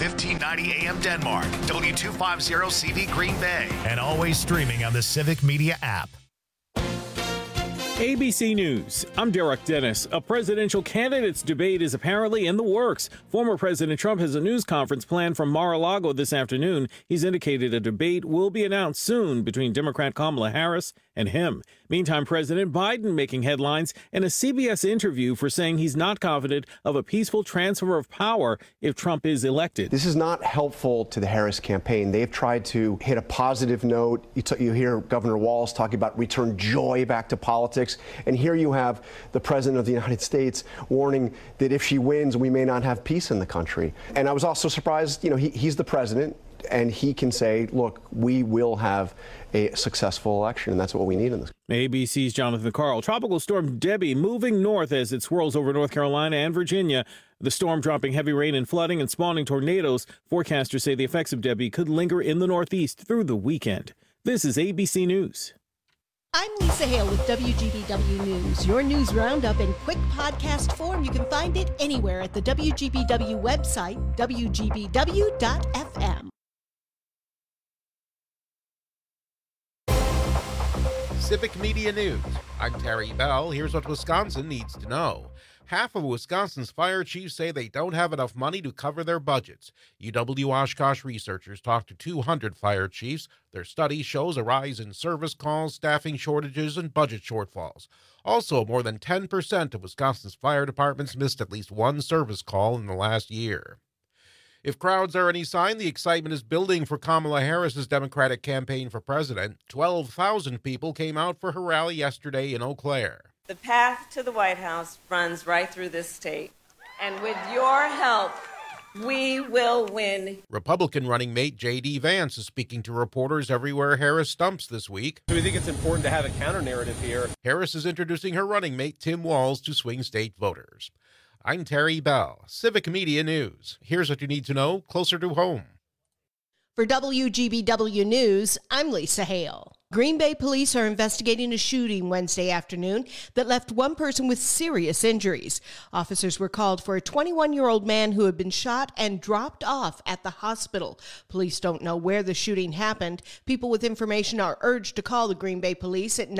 1590 AM Denmark, W250CV Green Bay, and always streaming on the Civic Media app. ABC News. I'm Derek Dennis. A presidential candidates debate is apparently in the works. Former President Trump has a news conference planned from Mar-a-Lago this afternoon. He's indicated a debate will be announced soon between Democrat Kamala Harris and him. Meantime, President Biden making headlines in a CBS interview for saying he's not confident of a peaceful transfer of power if Trump is elected. This is not helpful to the Harris campaign. They've tried to hit a positive note. You hear Governor Walz talking about return joy back to politics. And here you have the President of the United States warning that if she wins, we may not have peace in the country. And I was also surprised, he's the president. And he can say, look, we will have a successful election, and that's what we need in this. ABC's Jonathan Karl. Tropical storm Debbie moving north as it swirls over North Carolina and Virginia. The storm dropping heavy rain and flooding and spawning tornadoes. Forecasters say the effects of Debbie could linger in the Northeast through the weekend. This is ABC News. I'm Lisa Hale with WGBW News. Your news roundup in quick podcast form. You can find it anywhere at the WGBW website, WGBW.FM. Civic Media News. I'm Terry Bell. Here's what Wisconsin needs to know. Half of Wisconsin's fire chiefs say they don't have enough money to cover their budgets. UW-Oshkosh researchers talked to 200 fire chiefs. Their study shows a rise in service calls, staffing shortages, and budget shortfalls. Also, more than 10% of Wisconsin's fire departments missed at least one service call in the last year. If crowds are any sign, the excitement is building for Kamala Harris's Democratic campaign for president. 12,000 people came out for her rally yesterday in Eau Claire. The path to the White House runs right through this state, and with your help, we will win. Republican running mate J.D. Vance is speaking to reporters everywhere Harris stumps this week. So we think it's important to have a counter-narrative here. Harris is introducing her running mate Tim Walz to swing state voters. I'm Terry Bell, Civic Media News. Here's what you need to know closer to home. For WGBW News, I'm Lisa Hale. Green Bay police are investigating a shooting Wednesday afternoon that left one person with serious injuries. Officers were called for a 21-year-old man who had been shot and dropped off at the hospital. Police don't know where the shooting happened. People with information are urged to call the Green Bay police at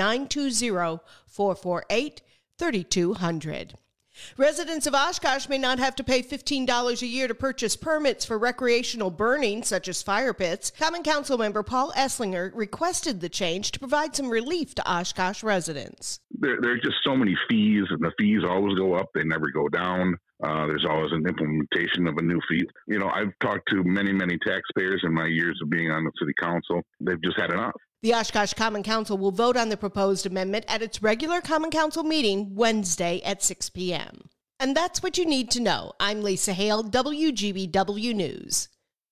920-448-3200. Residents of Oshkosh may not have to pay $15 a year to purchase permits for recreational burning, such as fire pits. Common Council member Paul Esslinger requested the change to provide some relief to Oshkosh residents. There are just so many fees, and the fees always go up. They never go down. There's always an implementation of a new fee. I've talked to many, many taxpayers in my years of being on the city council. They've just had enough. The Oshkosh Common Council will vote on the proposed amendment at its regular Common Council meeting Wednesday at 6 p.m. And that's what you need to know. I'm Lisa Hale, WGBW News.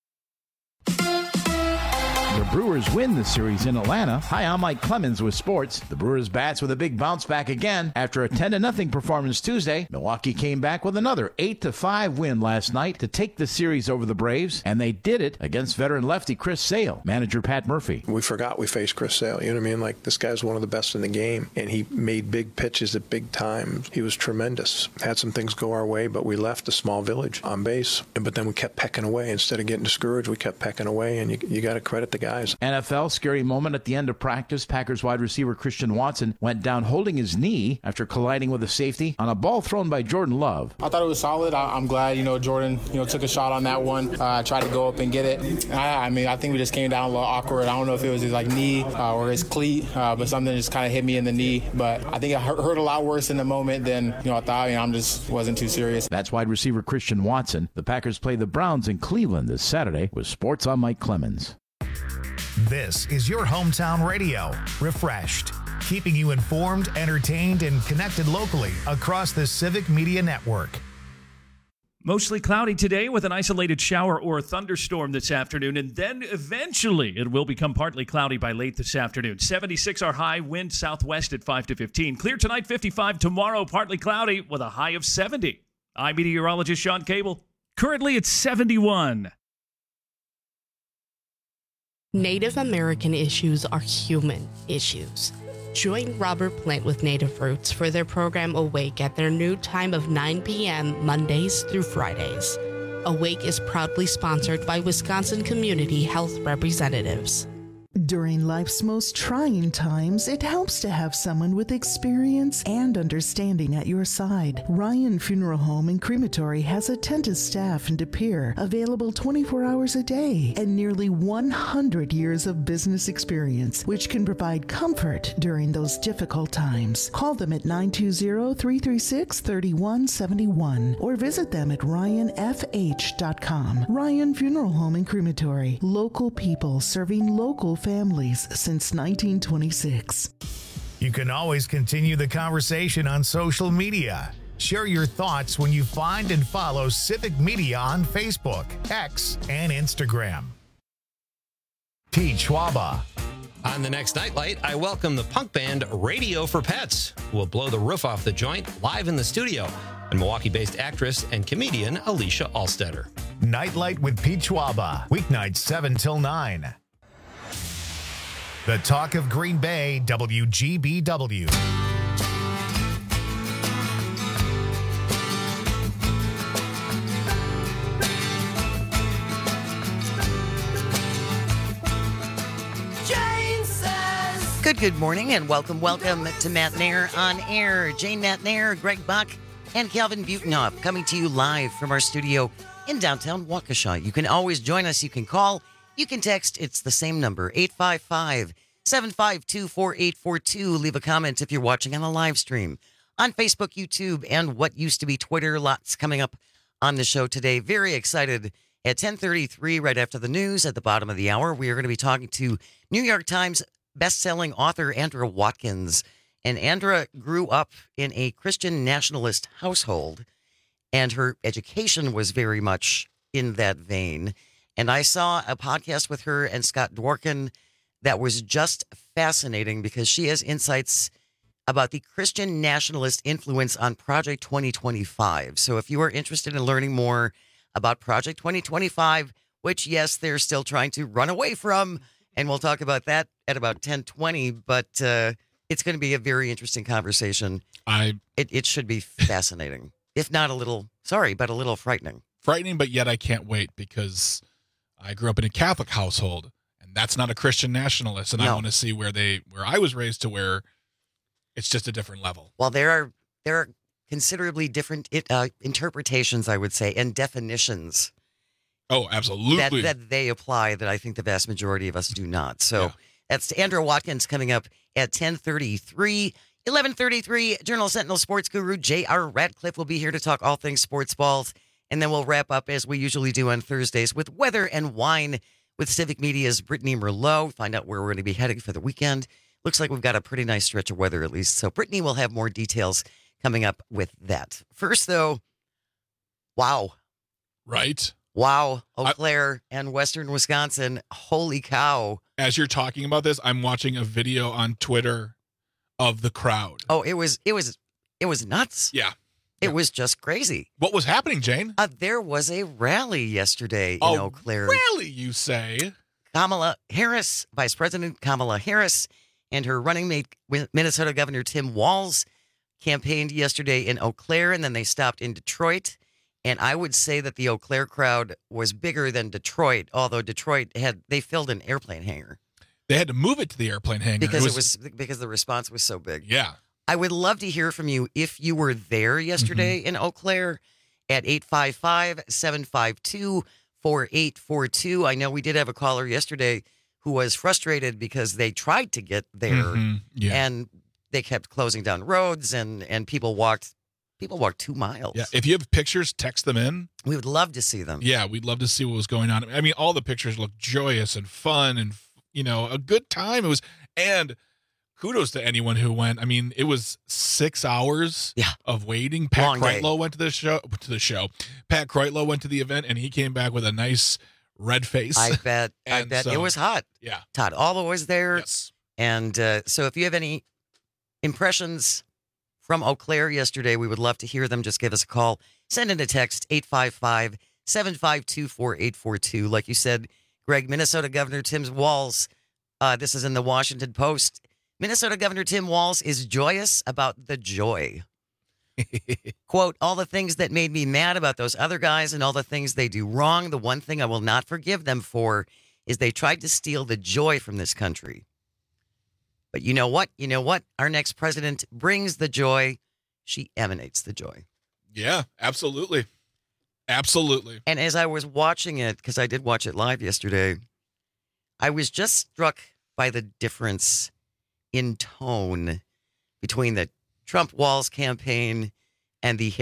The Brewers win the series in Atlanta. Hi, I'm Mike Clemens with sports. The Brewers bats with a big bounce back again. After a 10-0 performance Tuesday, Milwaukee came back with another 8-5 win last night to take the series over the Braves, and they did it against veteran lefty Chris Sale. Manager Pat Murphy. We forgot we faced Chris Sale. You know what I mean? Like, this guy's one of the best in the game, and he made big pitches at big times. He was tremendous. Had some things go our way, but we left a small village on base. But then we kept pecking away. Instead of getting discouraged, we kept pecking away, and you got to credit the guys. NFL, scary moment at the end of practice. Packers wide receiver Christian Watson went down holding his knee after colliding with a safety on a ball thrown by Jordan Love. I thought it was solid. I'm glad, Jordan, took a shot on that one. Tried to go up and get it. I think we just came down a little awkward. I don't know if it was his knee or his cleat, but something just kind of hit me in the knee. But I think it hurt a lot worse in the moment than, I thought. I just wasn't too serious. That's wide receiver Christian Watson. The Packers play the Browns in Cleveland this Saturday. With sports, I'm Mike Clemens. This is your hometown radio, Refreshed, keeping you informed, entertained, and connected locally across the Civic Media Network. Mostly cloudy today with an isolated shower or thunderstorm this afternoon, and then eventually it will become partly cloudy by late this afternoon. 76 our high, wind southwest at 5 to 15. Clear tonight, 55. Tomorrow, partly cloudy with a high of 70. I'm meteorologist Sean Cable. Currently, it's 71. Native American issues are human issues. Join Robert Plant with Native Roots for their program Awake at their new time of 9 p.m. Mondays through Fridays. Awake is proudly sponsored by Wisconsin Community Health Representatives. During life's most trying times, it helps to have someone with experience and understanding at your side. Ryan Funeral Home and Crematory has attentive staff in De Pere, available 24 hours a day, and nearly 100 years of business experience, which can provide comfort during those difficult times. Call them at 920-336-3171 or visit them at ryanfh.com. Ryan Funeral Home and Crematory, local people serving local families since 1926. You can always continue the conversation on social media. Share your thoughts when you find and follow Civic Media on Facebook, X, and Instagram. Pete Schwaba. On the next Nightlight, I welcome the punk band Radio for Pets, who will blow the roof off the joint live in the studio, and Milwaukee-based actress and comedian Alicia Alstetter. Nightlight with Pete Schwaba, weeknights 7 till 9. The Talk of Green Bay, WGBW. Good morning and welcome to Matt Nair on Air. Jane Matt Nair, Greg Buck, and Calvin Butenhoff coming to you live from our studio in downtown Waukesha. You can always join us. You can call. You can text. It's the same number, 855-752-4842. Leave a comment if you're watching on a live stream on Facebook, YouTube, and what used to be Twitter. Lots coming up on the show today. Very excited. At 10:33, right after the news, at the bottom of the hour, we are going to be talking to New York Times best-selling author Andra Watkins. And Andra grew up in a Christian nationalist household, and her education was very much in that vein. And I saw a podcast with her and Scott Dworkin that was just fascinating because she has insights about the Christian nationalist influence on Project 2025. So if you are interested in learning more about Project 2025, which, yes, they're still trying to run away from, and we'll talk about that at about 10:20, but it's going to be a very interesting conversation. It should be fascinating, if not a little frightening. Frightening, but yet I can't wait because I grew up in a Catholic household, and that's not a Christian nationalist, and I want to see where I was raised to where it's just a different level. Well, there are considerably different interpretations, I would say, and definitions. Oh, absolutely. That they apply that I think the vast majority of us do not. So that's Andra Watkins coming up at 10:33. 11:33, Journal Sentinel sports guru J.R. Ratcliffe will be here to talk all things sports balls. And then we'll wrap up, as we usually do on Thursdays, with weather and wine with Civic Media's Brittany Merlot. Find out where we're going to be heading for the weekend. Looks like we've got a pretty nice stretch of weather, at least. So Brittany will have more details coming up with that. First, though, wow. Right. Wow. Eau Claire and Western Wisconsin. Holy cow. As you're talking about this, I'm watching a video on Twitter of the crowd. Oh, it was nuts. Yeah. It was just crazy. What was happening, Jane? There was a rally yesterday in Eau Claire. Rally, you say? Kamala Harris, Vice President Kamala Harris, and her running mate, Minnesota Governor Tim Walz, campaigned yesterday in Eau Claire, and then they stopped in Detroit. And I would say that the Eau Claire crowd was bigger than Detroit, although Detroit they filled an airplane hangar. They had to move it to the airplane hangar because the response was so big. Yeah. I would love to hear from you if you were there yesterday in Eau Claire at 855-752-4842. I know we did have a caller yesterday who was frustrated because they tried to get there and they kept closing down roads and people walked 2 miles. Yeah. If you have pictures, text them in. We would love to see them. Yeah, we'd love to see what was going on. I mean, all the pictures look joyous and fun and, a good time. It was, and kudos to anyone who went. I mean, it was 6 hours of waiting. Pat Kreitlow went to the show. Pat Kreitlow went to the event, and he came back with a nice red face. I bet it was hot. Yeah. Todd Alva was there. Yes. And so if you have any impressions from Eau Claire yesterday, we would love to hear them. Just give us a call. Send in a text, 855-752-4842. Like you said, Greg, Minnesota Governor Tim Walz, this is in the Washington Post. Minnesota Governor Tim Walz is joyous about the joy. Quote, all the things that made me mad about those other guys and all the things they do wrong, the one thing I will not forgive them for is they tried to steal the joy from this country. But you know what? You know what? Our next president brings the joy. She emanates the joy. Yeah, absolutely. Absolutely. And as I was watching it, because I did watch it live yesterday, I was just struck by the difference in tone between the Trump-Walz campaign and the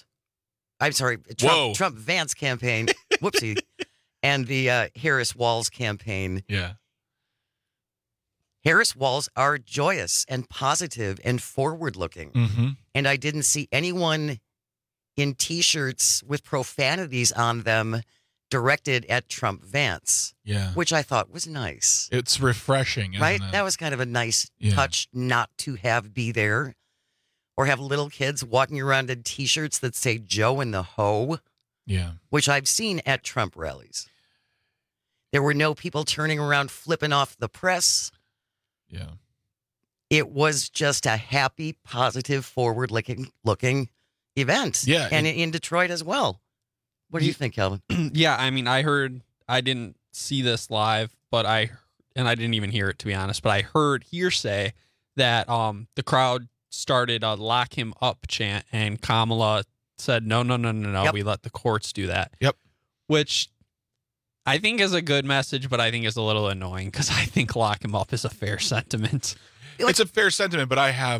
Trump-Vance campaign, whoopsie, and the Harris-Walz campaign. Yeah. Harris-Walz are joyous and positive and forward-looking. Mm-hmm. And I didn't see anyone in T-shirts with profanities on them directed at Trump-Vance. Yeah. Which I thought was nice. It's refreshing, isn't right? it? That was kind of a nice touch not to have be there. Or have little kids walking around in T-shirts that say Joe and the Hoe. Yeah. Which I've seen at Trump rallies. There were no people turning around flipping off the press. Yeah. It was just a happy, positive, forward-looking event. Yeah. And in Detroit as well. What do you think, Calvin? Yeah, I mean, I didn't see this live, but I didn't even hear it, to be honest, but I heard hearsay that the crowd started a lock him up chant, and Kamala said, no, Yep. we let the courts do that. Yep. Which I think is a good message, but I think is a little annoying because I think lock him up is a fair sentiment. It's a fair sentiment, but I have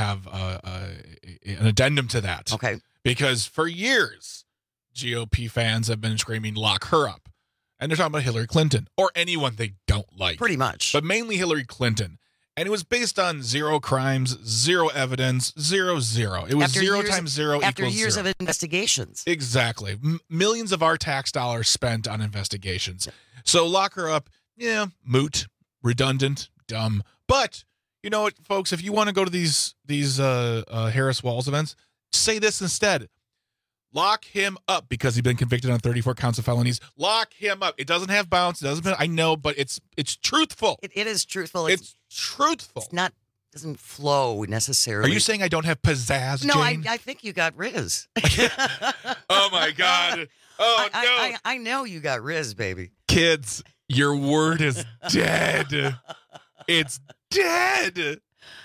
an addendum to that. Okay. Because for years, GOP fans have been screaming, lock her up. And they're talking about Hillary Clinton or anyone they don't like. Pretty much. But mainly Hillary Clinton. And it was based on 0 crimes, 0 evidence, 0. It was After 0 years- times 0 After equals years 0. of investigations. Exactly. Millions of our tax dollars spent on investigations. So lock her up, yeah, moot, redundant, dumb. But you know what, folks, if you want to go to these Harris-Walz events, say this instead. Lock him up because he's been convicted on 34 counts of felonies. Lock him up. It doesn't have bounce. It doesn't. I know, but it's truthful. It is truthful. It's truthful. It's not. Doesn't flow necessarily. Are you saying I don't have pizzazz, No, Jane? I think you got Riz. Oh my God. Oh no. I know you got Riz, baby. Kids, your word is dead. It's dead.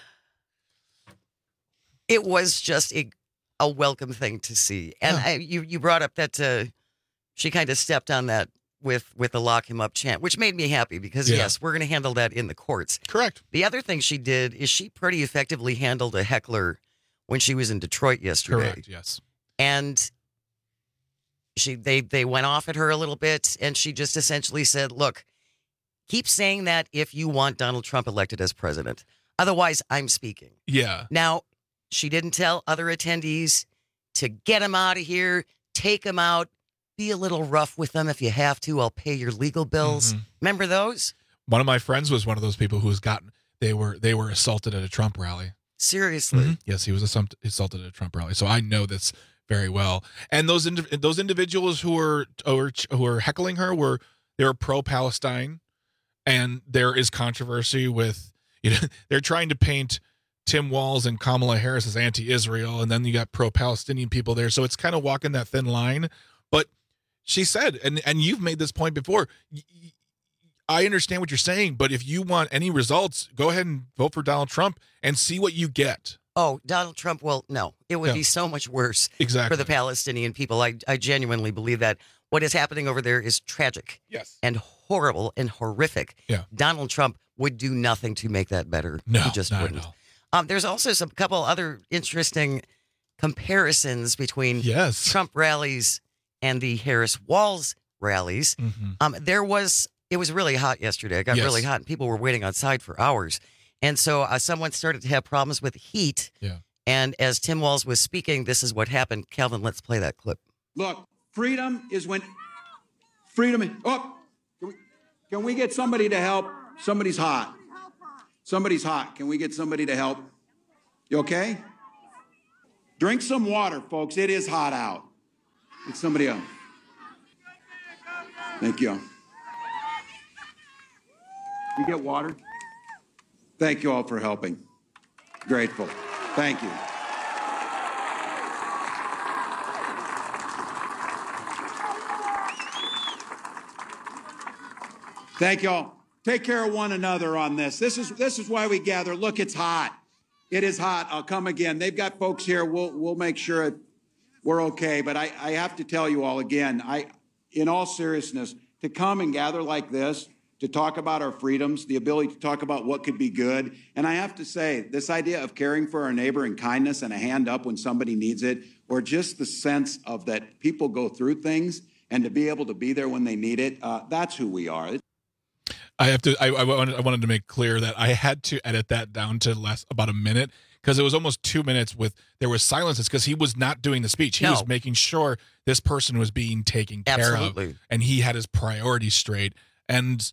It was just a welcome thing to see. And you brought up that she kind of stepped on that with the lock him up chant, which made me happy because, yes, we're going to handle that in the courts. Correct. The other thing she did is she pretty effectively handled a heckler when she was in Detroit yesterday. Correct, yes. And they went off at her a little bit, and she just essentially said, look, keep saying that if you want Donald Trump elected as president. Otherwise, I'm speaking. Yeah. Now, she didn't tell other attendees to get him out of here, take him out, be a little rough with them if you have to. I'll pay your legal bills. Mm-hmm. Remember those? One of my friends was one of those people who's gotten they were assaulted at a Trump rally. Seriously? Mm-hmm. Yes, he was assaulted at a Trump rally. So I know this very well. And those individuals who were heckling her were pro-Palestine, and there is controversy with they're trying to paint Tim Walz and Kamala Harris as anti-Israel, and then you got pro-Palestinian people there. So it's kind of walking that thin line. But she said, and you've made this point before, I understand what you're saying, but if you want any results, go ahead and vote for Donald Trump and see what you get. Oh, Donald Trump, well, no. It would be so much worse for the Palestinian people. I genuinely believe that. What is happening over there is tragic. Yes. And horrible and horrific. Yeah. Donald Trump would do nothing to make that better. No, he just not wouldn't. at all. There's also couple other interesting comparisons between Trump rallies and the Harris-Walz rallies. Mm-hmm. It was really hot yesterday. It got really hot, and people were waiting outside for hours. And so someone started to have problems with heat. Yeah. And as Tim Walz was speaking, this is what happened. Calvin, let's play that clip. Look, freedom is when freedom. Can we get somebody to help? Somebody's hot. Somebody's hot. Can we get somebody to help? You okay? Drink some water, folks. It is hot out. Get somebody else. Thank you. You get water? Thank you all for helping. Grateful. Thank you. Thank y'all. Take care of one another on this. This is why we gather. Look, it's hot. It is hot. I'll come again. They've got folks here. We'll make sure we're okay. But I have to tell you all again, in all seriousness, to come and gather like this, to talk about our freedoms, the ability to talk about what could be good. And I have to say, this idea of caring for our neighbor and kindness and a hand up when somebody needs it, or just the sense of that people go through things and to be able to be there when they need it, that's who we are. I wanted to make clear that I had to edit that down to about a minute, because it was almost 2 minutes there was silences because he was not doing the speech. He was making sure this person was being taken care of, and he had his priorities straight. And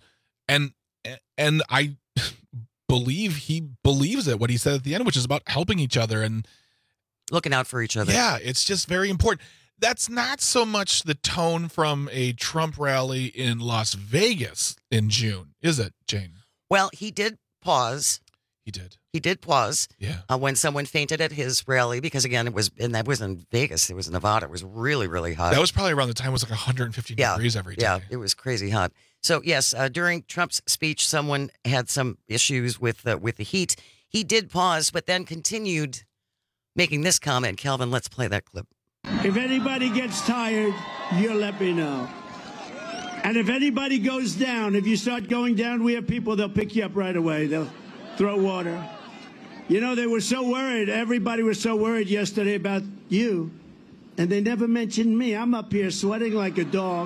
I believe he believes it, what he said at the end, which is about helping each other and looking out for each other. Yeah, it's just very important. That's not so much the tone from a Trump rally in Las Vegas in June, is it, Jane? Well, he did pause. He did pause. Yeah. When someone fainted at his rally, because again, that was in Vegas. It was in Nevada. It was really, really hot. That was probably around the time it was like 150 degrees every day. Yeah, it was crazy hot. So yes, during Trump's speech, someone had some issues with the heat. He did pause, but then continued making this comment. Calvin, let's play that clip. If anybody gets tired, you let me know. And if anybody goes down, if you start going down, we have people, they'll pick you up right away. They'll throw water. You know, they were so worried. Everybody was so worried yesterday about you. And they never mentioned me. I'm up here sweating like a dog.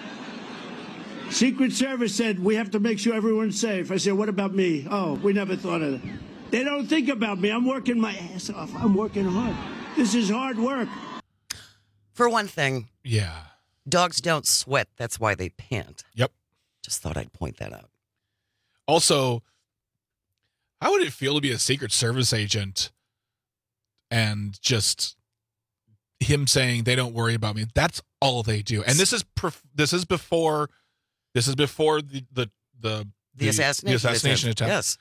Secret Service said, we have to make sure everyone's safe. I said, what about me? Oh, we never thought of that. They don't think about me. I'm working my ass off. I'm working hard. This is hard work. For one thing, yeah, dogs don't sweat. That's why they pant. Yep. Just thought I'd point that out. Also, how would it feel to be a Secret Service agent and just him saying they don't worry about me? That's all they do. And this is before the assassination attempt. Yes.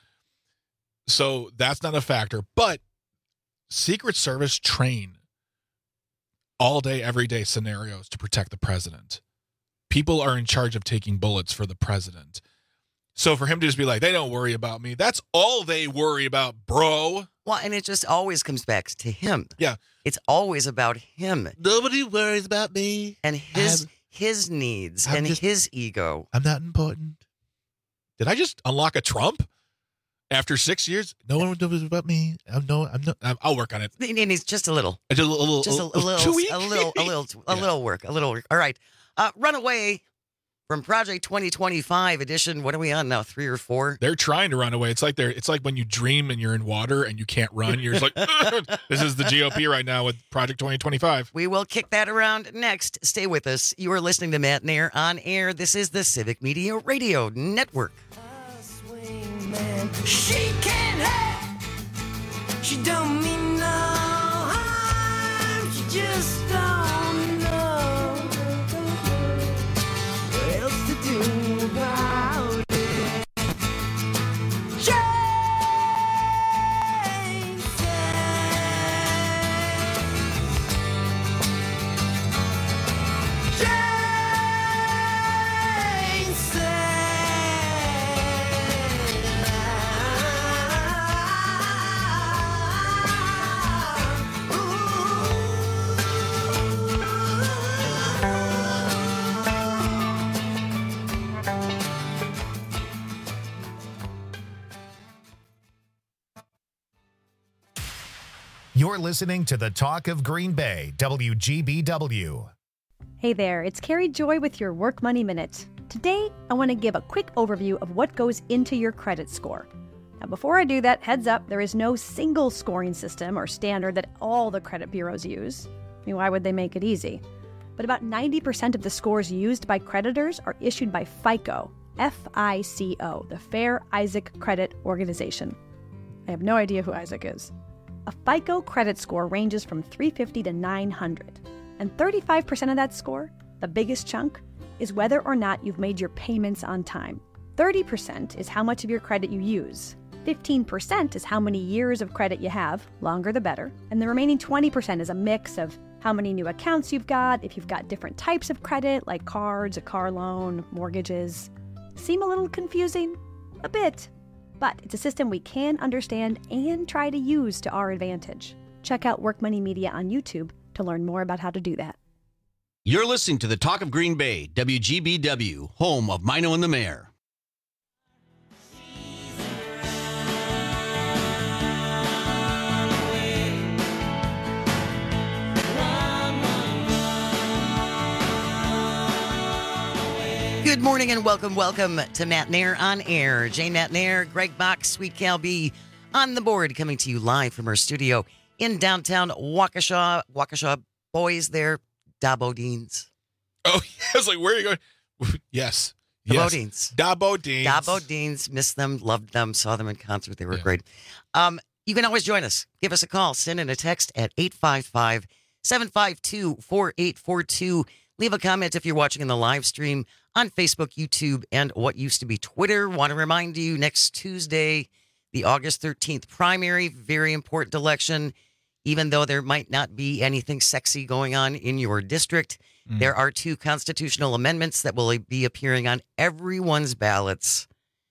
So that's not a factor. But Secret Service train all day, every day scenarios to protect the president. People are in charge of taking bullets for the president. So for him to just be like, they don't worry about me, that's all they worry about, bro. Well, and it just always comes back to him. Yeah. It's always about him. Nobody worries about me. And his needs and his ego. I'm not important. Did I just unlock a Trump? After 6 years, no one knows about me. I'm not. I'll work on it. And he's just a little. Just a little work. All right. Runaway from Project 2025 edition. What are we on now? 3 or 4? They're trying to run away. It's like when you dream and you're in water and you can't run. You're just like, this is the GOP right now with Project 2025. We will kick that around next. Stay with us. You are listening to Matt Nair on air. This is the Civic Media Radio Network. She can't hurt. She don't mean no harm. She just don't know what else to do about it. You're listening to the Talk of Green Bay, WGBW. Hey there, it's Carrie Joy with your Work Money Minute. Today, I want to give a quick overview of what goes into your credit score. Now, before I do that, heads up, there is no single scoring system or standard that all the credit bureaus use. I mean, why would they make it easy? But about 90% of the scores used by creditors are issued by FICO, F-I-C-O, the Fair Isaac Credit Organization. I have no idea who Isaac is. A FICO credit score ranges from 350 to 900. And 35% of that score, the biggest chunk, is whether or not you've made your payments on time. 30% is how much of your credit you use. 15% is how many years of credit you have, longer the better. And the remaining 20% is a mix of how many new accounts you've got, if you've got different types of credit, like cards, a car loan, mortgages. Seem a little confusing? A bit. But it's a system we can understand and try to use to our advantage. Check out Work Money Media on YouTube to learn more about how to do that. You're listening to the Talk of Green Bay, WGBW, home of Mino and the Mayor. Good morning and welcome to Matt Nair on Air. Jane Matt Nair, Greg Bach, Sweet Cal B on the board, coming to you live from our studio in downtown Waukesha. Waukesha boys there, Da Bodines. Oh, I was like, where are you going? Yes. The Bodines. Da Bodines. Da Bodines. Missed them, loved them, saw them in concert. They were great. You can always join us. Give us a call. Send in a text at 855-752-4842. Leave a comment if you're watching in the live stream on Facebook, YouTube, and what used to be Twitter. Want to remind you, next Tuesday, the August 13th primary, very important election. Even though there might not be anything sexy going on in your district, there are 2 constitutional amendments that will be appearing on everyone's ballots.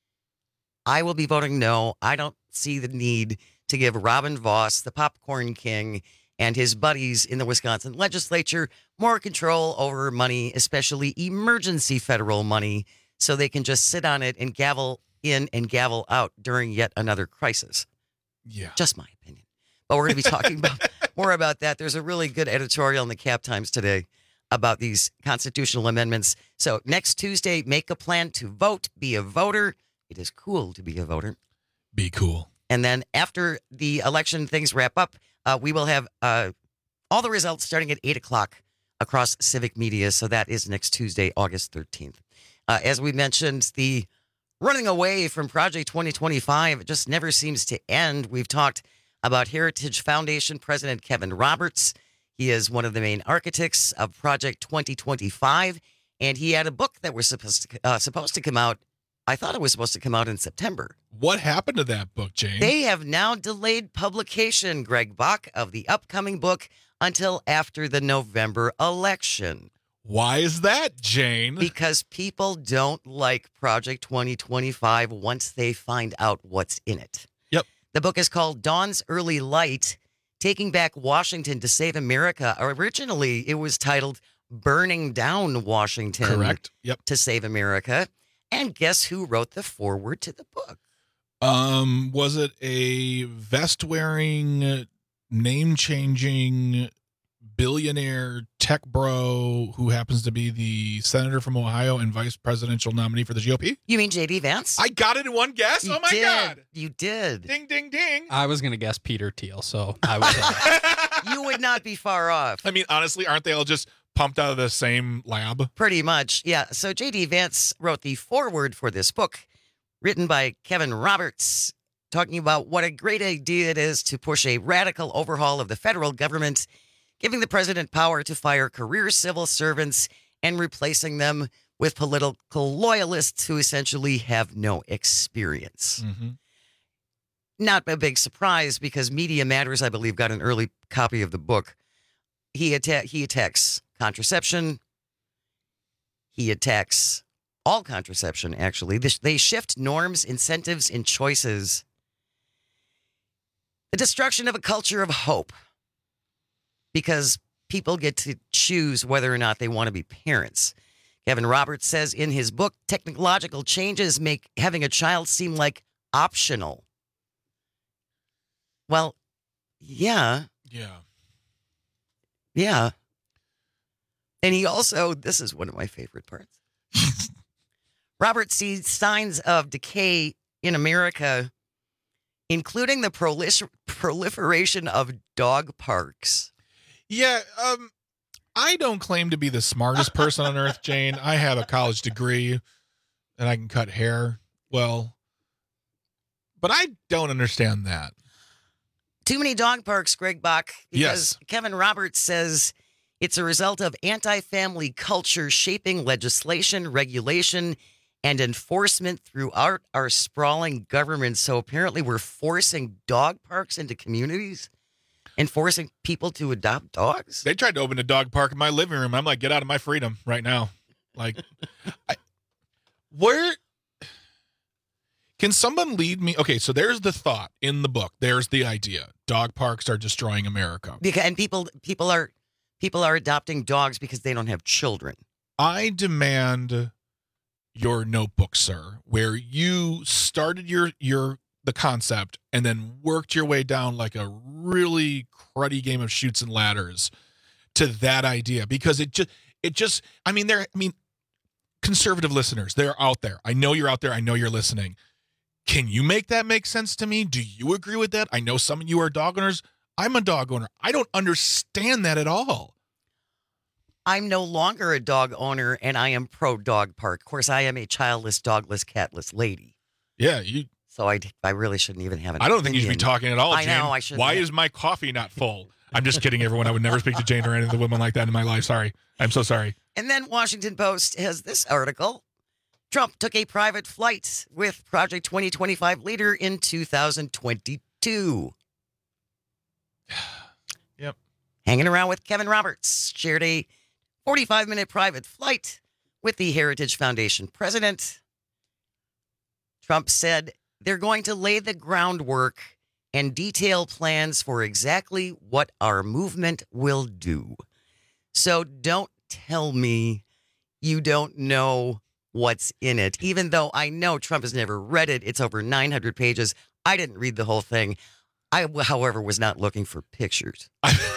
I will be voting no. I don't see the need to give Robin Vos, the popcorn king, and his buddies in the Wisconsin legislature more control over money, especially emergency federal money, so they can just sit on it and gavel in and gavel out during yet another crisis. Yeah. Just my opinion. But we're going to be talking more about that. There's a really good editorial in the Cap Times today about these constitutional amendments. So next Tuesday, make a plan to vote, be a voter. It is cool to be a voter. Be cool. And then after the election things wrap up, we will have all the results starting at 8 o'clock across civic media. So that is next Tuesday, August 13th. As we mentioned, the running away from Project 2025 just never seems to end. We've talked about Heritage Foundation President Kevin Roberts. He is one of the main architects of Project 2025, and he had a book that was supposed to come out. I thought it was supposed to come out in September. What happened to that book, Jane? They have now delayed publication, Greg Bach, of the upcoming book until after the November election. Why is that, Jane? Because people don't like Project 2025 once they find out what's in it. Yep. The book is called Dawn's Early Light, Taking Back Washington to Save America. Originally, it was titled Burning Down Washington. Correct. Yep. To Save America. And guess who wrote the foreword to the book? Was it a vest-wearing, name-changing billionaire tech bro who happens to be the senator from Ohio and vice presidential nominee for the GOP? You mean J.D. Vance? I got it in one guess? Oh, my God. You did. Ding, ding, ding. I was going to guess Peter Thiel, so I was You would not be far off. I mean, honestly, aren't they all just pumped out of the same lab? Pretty much, yeah. So J.D. Vance wrote the foreword for this book, written by Kevin Roberts, talking about what a great idea it is to push a radical overhaul of the federal government, giving the president power to fire career civil servants and replacing them with political loyalists who essentially have no experience. Mm-hmm. Not a big surprise because Media Matters, I believe, got an early copy of the book. He attacks contraception. He attacks all contraception, actually. They shift norms, incentives, and choices. The destruction of a culture of hope. Because people get to choose whether or not they want to be parents. Kevin Roberts says in his book, technological changes make having a child seem like optional. Well, yeah. Yeah. Yeah. And he also, this is one of my favorite parts. Roberts sees signs of decay in America, including the proliferation of dog parks. Yeah, I don't claim to be the smartest person on earth, Jane. I have a college degree and I can cut hair well, but I don't understand that. Too many dog parks, Greg Bach, because Yes. Kevin Roberts says it's a result of anti-family culture shaping legislation, regulation, and enforcement throughout our sprawling government. So apparently we're forcing dog parks into communities and forcing people to adopt dogs. They tried to open a dog park in my living room. I'm like, get out of my freedom right now. Like, where Can someone lead me? Okay, so there's the thought in the book. There's the idea. Dog parks are destroying America. And people are adopting dogs because they don't have children. I demand your notebook, sir, where you started the concept and then worked your way down like a really cruddy game of Chutes and Ladders to that idea, because it just conservative listeners, they're out there. I know you're out there. I know you're listening. Can you make that make sense to me? Do you agree with that? I know some of you are dog owners. I'm a dog owner. I don't understand that at all. I'm no longer a dog owner, and I am pro dog park. Of course, I am a childless, dogless, catless lady. Yeah, So I really shouldn't even have an I don't think you should be talking at all, Jane. I know, I shouldn't. Why is my coffee not full? I'm just kidding, everyone. I would never speak to Jane or any of the women like that in my life. Sorry. I'm so sorry. And then Washington Post has this article. Trump took a private flight with Project 2025 leader in 2022. Yep. Hanging around with Kevin Roberts, shared a 45-minute private flight with the Heritage Foundation president. Trump said they're going to lay the groundwork and detail plans for exactly what our movement will do. So don't tell me you don't know what's in it, even though I know Trump has never read it. It's over 900 pages. I didn't read the whole thing. I, however, was not looking for pictures.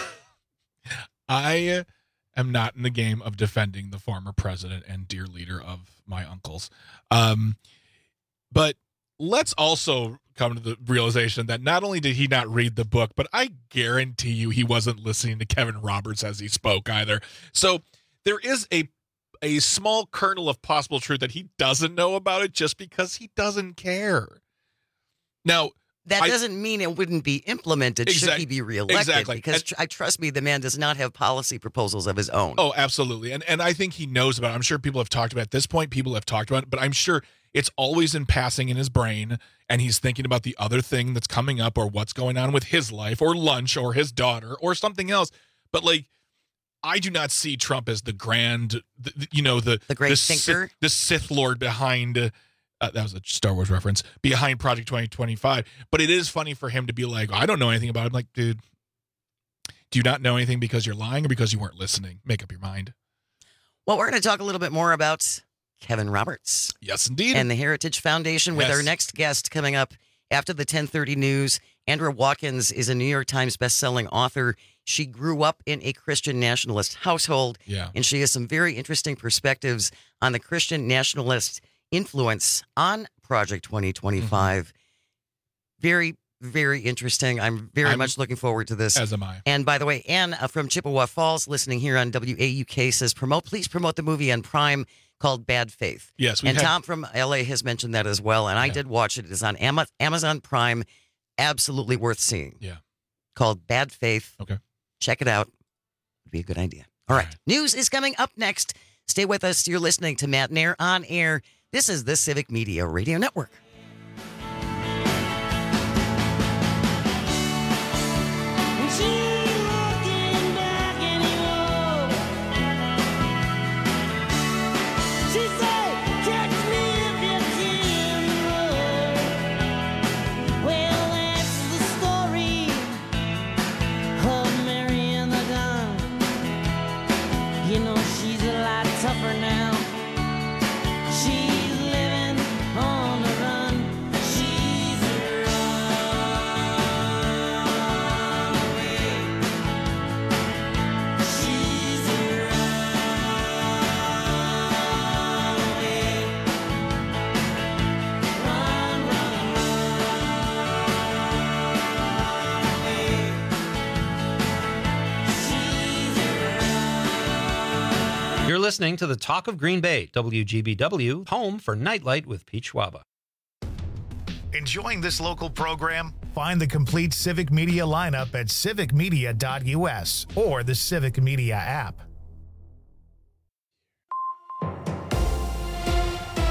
I am not in the game of defending the former president and dear leader of my uncles. But let's also come to the realization that not only did he not read the book, but I guarantee you he wasn't listening to Kevin Roberts as he spoke either. So there is a small kernel of possible truth that he doesn't know about it just because he doesn't care. Now, that doesn't mean it wouldn't be implemented should he be reelected. Exactly. Because trust me, the man does not have policy proposals of his own. Oh, absolutely. And I think he knows about it. I'm sure people have talked about it. At this point, people have talked about it, but I'm sure it's always in passing in his brain, and he's thinking about the other thing that's coming up or what's going on with his life or lunch or his daughter or something else. But I do not see Trump as the grand, the great thinker, the Sith Lord behind. That was a Star Wars reference, behind Project 2025. But it is funny for him to be like, I don't know anything about it. I'm like, dude, do you not know anything because you're lying or because you weren't listening? Make up your mind. Well, we're going to talk a little bit more about Kevin Roberts. Yes, indeed. And the Heritage Foundation with our next guest coming up after the 10:30 news. Andrea Watkins is a New York Times bestselling author. She grew up in a Christian nationalist household, and she has some very interesting perspectives on the Christian nationalist influence on Project 2025. Very, very interesting. I'm very much looking forward to this. As am I. And by the way, Ann from Chippewa Falls, listening here on WAUK, says, please promote the movie on Prime called Bad Faith. Yes. Tom from LA has mentioned that as well. And I did watch it. It is on Amazon Prime. Absolutely worth seeing. Yeah. Called Bad Faith. Okay. Check it out. Would be a good idea. All right. News is coming up next. Stay with us. You're listening to Matt Nair on Air. This is the Civic Media Radio Network. You're listening to the Talk of Green Bay, WGBW, home for Nightlight with Pete Schwaba. Enjoying this local program? Find the complete Civic Media lineup at civicmedia.us or the Civic Media app.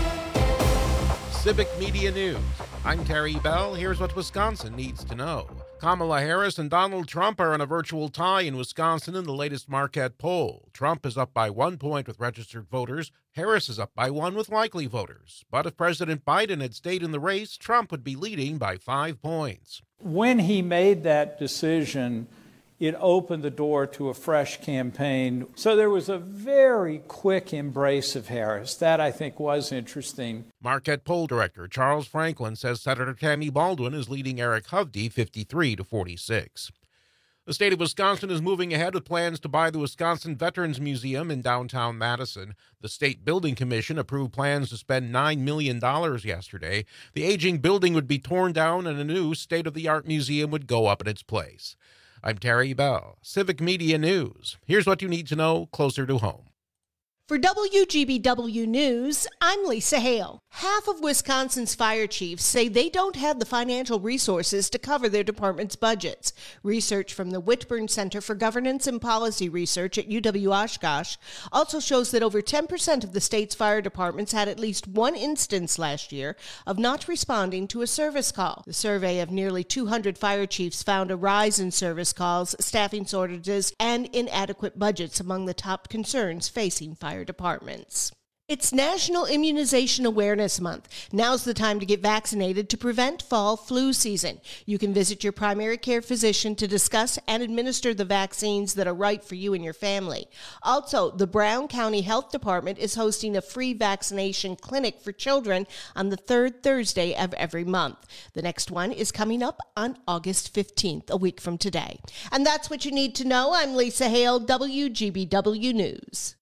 Civic Media News. I'm Terry Bell. Here's what Wisconsin needs to know. Kamala Harris and Donald Trump are in a virtual tie in Wisconsin in the latest Marquette poll. Trump is up by 1 point with registered voters. Harris is up by 1 with likely voters. But if President Biden had stayed in the race, Trump would be leading by 5 points. When he made that decision, it opened the door to a fresh campaign. So there was a very quick embrace of Harris. That, I think, was interesting. Marquette poll director Charles Franklin says Senator Tammy Baldwin is leading Eric Hovde 53-46. The state of Wisconsin is moving ahead with plans to buy the Wisconsin Veterans Museum in downtown Madison. The State Building Commission approved plans to spend $9 million yesterday. The aging building would be torn down and a new state-of-the-art museum would go up in its place. I'm Terry Bell, Civic Media News. Here's what you need to know closer to home. For WGBW News, I'm Lisa Hale. Half of Wisconsin's fire chiefs say they don't have the financial resources to cover their department's budgets. Research from the Whitburn Center for Governance and Policy Research at UW-Oshkosh also shows that over 10% of the state's fire departments had at least one instance last year of not responding to a service call. The survey of nearly 200 fire chiefs found a rise in service calls, staffing shortages, and inadequate budgets among the top concerns facing fire departments. It's National Immunization Awareness Month. Now's the time to get vaccinated to prevent fall flu season. You can visit your primary care physician to discuss and administer the vaccines that are right for you and your family. Also, the Brown County Health Department is hosting a free vaccination clinic for children on the third Thursday of every month. The next one is coming up on August 15th, a week from today. And that's what you need to know. I'm Lisa Hale, WGBW News.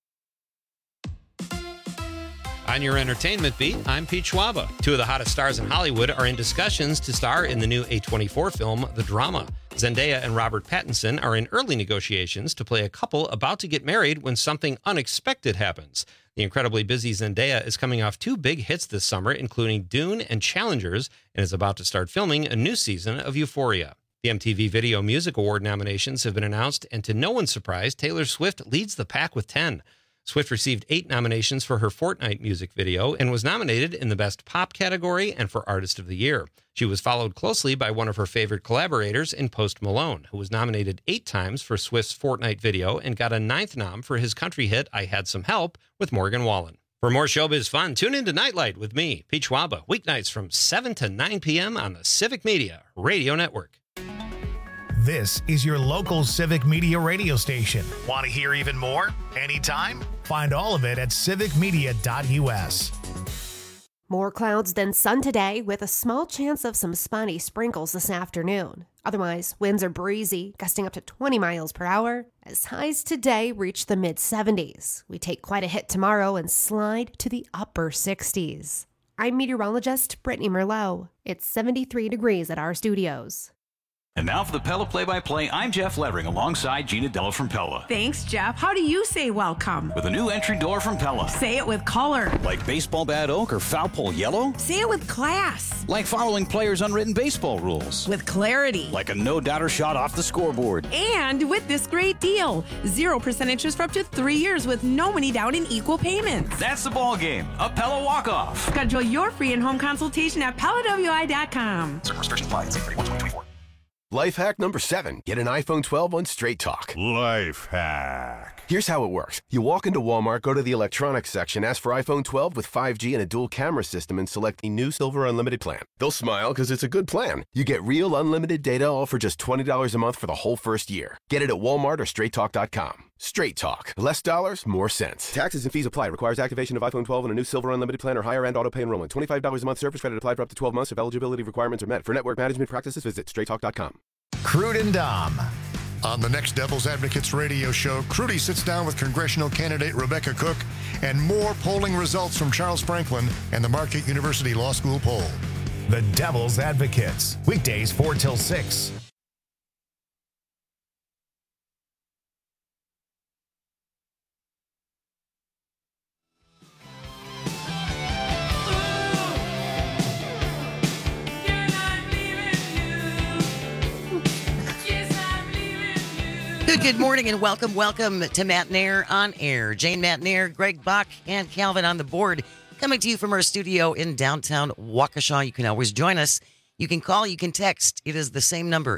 On your entertainment beat, I'm Pete Schwaba. Two of the hottest stars in Hollywood are in discussions to star in the new A24 film, The Drama. Zendaya and Robert Pattinson are in early negotiations to play a couple about to get married when something unexpected happens. The incredibly busy Zendaya is coming off 2 big hits this summer, including Dune and Challengers, and is about to start filming a new season of Euphoria. The MTV Video Music Award nominations have been announced, and to no one's surprise, Taylor Swift leads the pack with 10. Swift received 8 nominations for her Fortnite music video and was nominated in the Best Pop category and for Artist of the Year. She was followed closely by one of her favorite collaborators in Post Malone, who was nominated 8 times for Swift's Fortnite video and got a 9th nom for his country hit I Had Some Help with Morgan Wallen. For more showbiz fun, tune in to Nightlight with me, Pete Schwaba, weeknights from 7 to 9 p.m. on the Civic Media Radio Network. This is your local Civic Media radio station. Want to hear even more? Anytime? Find all of it at civicmedia.us. More clouds than sun today with a small chance of some spotty sprinkles this afternoon. Otherwise, winds are breezy, gusting up to 20 miles per hour. As highs today reach the mid-70s. We take quite a hit tomorrow and slide to the upper 60s. I'm meteorologist Brittany Merlot. It's 73 degrees at our studios. And now for the Pella Play-by-Play, I'm Jeff Levering alongside Gina Della from Pella. Thanks, Jeff. How do you say welcome? With a new entry door from Pella. Say it with color. Like baseball bat oak or foul pole yellow? Say it with class. Like following players' unwritten baseball rules. With clarity. Like a no-doubter shot off the scoreboard. And with this great deal, 0% interest for up to 3 years with no money down in equal payments. That's the ball game. A Pella walk-off. Schedule your free in-home consultation at PellaWI.com. Certain restrictions apply. See 31/2024. Life hack number 7. Get an iPhone 12 on Straight Talk. Life hack. Here's how it works. You walk into Walmart, go to the electronics section, ask for iPhone 12 with 5G and a dual camera system, and select the new Silver Unlimited plan. They'll smile because it's a good plan. You get real unlimited data all for just $20 a month for the whole first year. Get it at Walmart or StraightTalk.com. Straight Talk. Less dollars, more sense. Taxes and fees apply. Requires activation of iPhone 12 and a new Silver Unlimited plan or higher end auto pay enrollment. $25 a month service credit applied for up to 12 months if eligibility requirements are met. For network management practices, visit StraightTalk.com. Crude and Dom. On the next Devil's Advocates radio show, Crudy sits down with congressional candidate Rebecca Cook and more polling results from Charles Franklin and the Marquette University Law School poll. The Devil's Advocates. Weekdays 4 till 6. Good morning and welcome to Matt Nair on Air. Jane Matt Nair, Greg Bach, and Calvin on the board. Coming to you from our studio in downtown Waukesha. You can always join us You can call, you can text. It is the same number,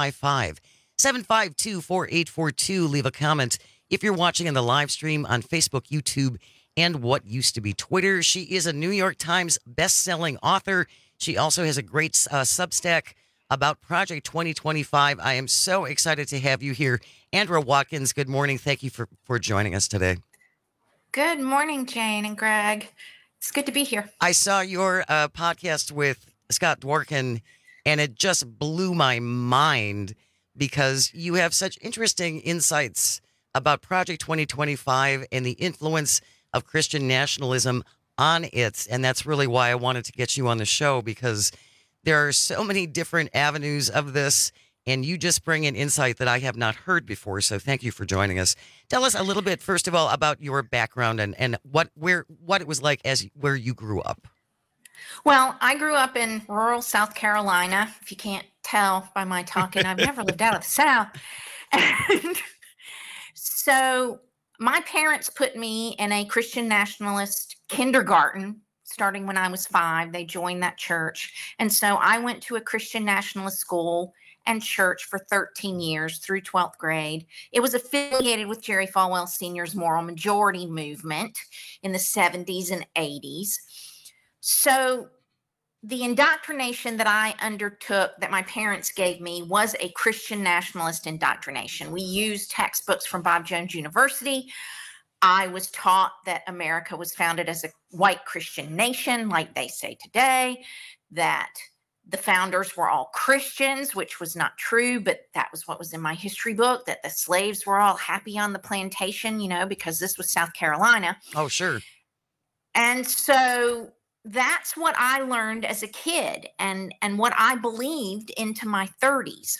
855-752-4842. Leave a comment if you're watching in the live stream on Facebook, YouTube, and what used to be Twitter. She is a New York Times best-selling author. She also has a great Substack about Project 2025. I am so excited to have you here. Andra Watkins, good morning. Thank you for joining us today. Good morning, Jane and Greg. It's good to be here. I saw your podcast with Scott Dworkin, and it just blew my mind because you have such interesting insights about Project 2025 and the influence of Christian nationalism on it. And that's really why I wanted to get you on the show, because there are so many different avenues of this, and you just bring an insight that I have not heard before. So thank you for joining us. Tell us a little bit, first of all, about your background and what it was like where you grew up. Well, I grew up in rural South Carolina. If you can't tell by my talking, I've never lived out of the South. And so my parents put me in a Christian nationalist kindergarten starting when I was 5. They joined that church. And so I went to a Christian nationalist school and church for 13 years through 12th grade. It was affiliated with Jerry Falwell Sr.'s moral majority movement in the 70s and 80s. So the indoctrination that I undertook, that my parents gave me, was a Christian nationalist indoctrination. We used textbooks from Bob Jones University. I was taught that America was founded as a white Christian nation, like they say today, that the founders were all Christians, which was not true, but that was what was in my history book, that the slaves were all happy on the plantation, because this was South Carolina. Oh, sure. And so that's what I learned as a kid and what I believed into my 30s.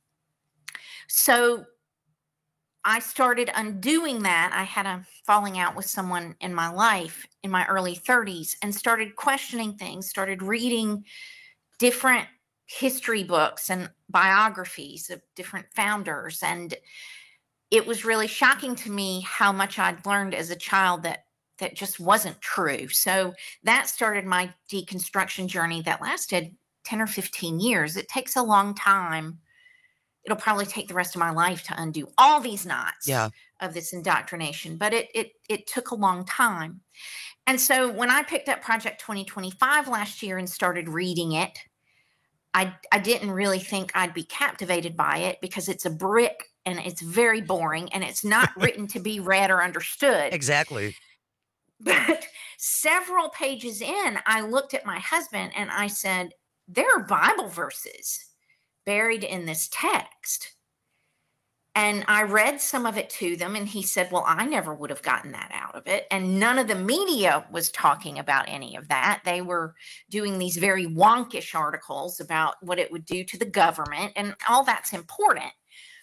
So I started undoing that. I had a falling out with someone in my life in my early 30s and started questioning things, started reading different history books and biographies of different founders. And it was really shocking to me how much I'd learned as a child that just wasn't true. So that started my deconstruction journey that lasted 10 or 15 years. It takes a long time. It'll probably take the rest of my life to undo all these knots of this indoctrination, but it took a long time. And so when I picked up Project 2025 last year and started reading it, I didn't really think I'd be captivated by it because it's a brick and it's very boring and it's not written to be read or understood. Exactly. But several pages in, I looked at my husband and I said, there are Bible verses buried in this text. And I read some of it to them and he said, well, I never would have gotten that out of it. And none of the media was talking about any of that. They were doing these very wonkish articles about what it would do to the government, and all that's important.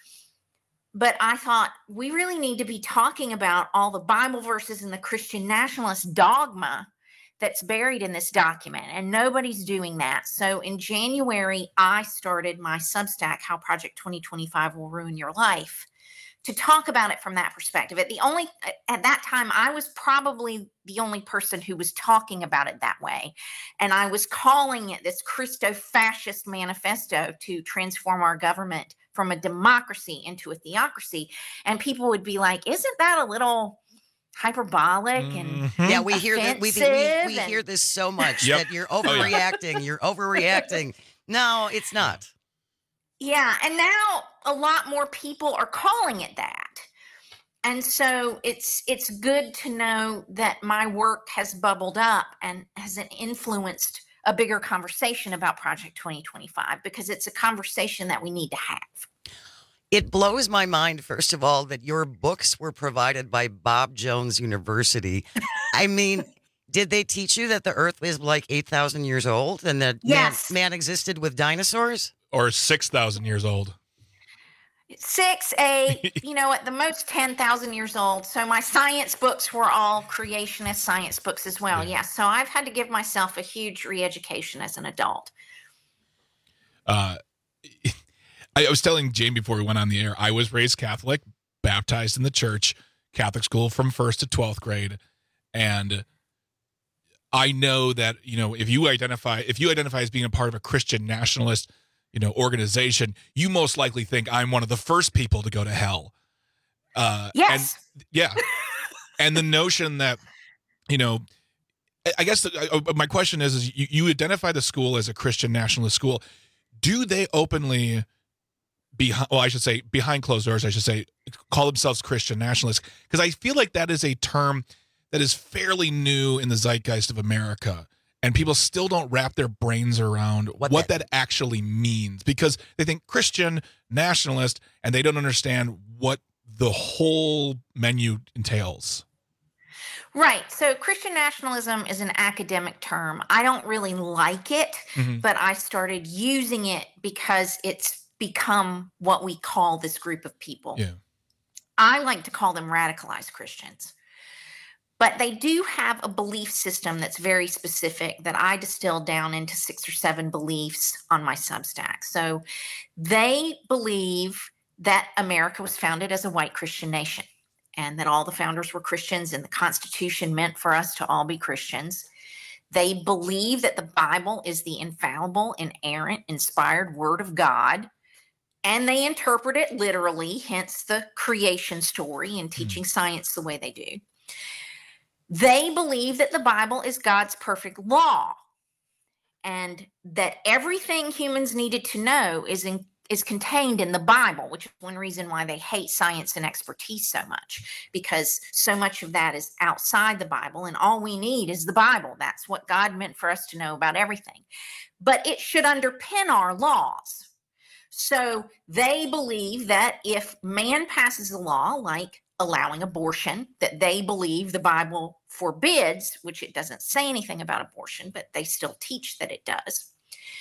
But I thought we really need to be talking about all the Bible verses and the Christian nationalist dogma that's buried in this document, and nobody's doing that. So in January, I started my Substack, How Project 2025 Will Ruin Your Life, to talk about it from that perspective. At that time, I was probably the only person who was talking about it that way. And I was calling it this Christo-fascist manifesto to transform our government from a democracy into a theocracy. And people would be like, isn't that a little hyperbolic and yeah, we hear that we hear this so much that you're overreacting. You're overreacting. No, it's not. Yeah, and now a lot more people are calling it that. And so it's good to know that my work has bubbled up and has influenced a bigger conversation about Project 2025, because it's a conversation that we need to have. It blows my mind, first of all, that your books were provided by Bob Jones University. I mean, did they teach you that the Earth is like 8,000 years old and that man existed with dinosaurs? Or 6,000 years old? 6, 8, at the most 10,000 years old. So my science books were all creationist science books as well. Yeah. So I've had to give myself a huge re-education as an adult. I was telling Jane before we went on the air, I was raised Catholic, baptized in the church, Catholic school from 1st to 12th grade. And I know that, if you identify as being a part of a Christian nationalist, organization, you most likely think I'm one of the first people to go to hell. Yes. And, yeah. And the notion that, I guess my question is you identify the school as a Christian nationalist school. Do they openly, behind closed doors, call themselves Christian nationalists? Because I feel like that is a term that is fairly new in the zeitgeist of America. And people still don't wrap their brains around what that actually means, because they think Christian nationalist and they don't understand what the whole menu entails. Right. So Christian nationalism is an academic term. I don't really like it, but I started using it because it's become what we call this group of people. Yeah. I like to call them radicalized Christians. But they do have a belief system that's very specific that I distilled down into 6 or 7 beliefs on my Substack. So they believe that America was founded as a white Christian nation and that all the founders were Christians and the Constitution meant for us to all be Christians. They believe that the Bible is the infallible, inerrant, inspired word of God, and they interpret it literally, hence the creation story and teaching science the way they do. They believe that the Bible is God's perfect law and that everything humans needed to know is contained in the Bible, which is one reason why they hate science and expertise so much, because so much of that is outside the Bible and all we need is the Bible. That's what God meant for us to know about everything. But it should underpin our laws. So they believe that if man passes a law like allowing abortion, that they believe the Bible forbids, which it doesn't say anything about abortion, but they still teach that it does.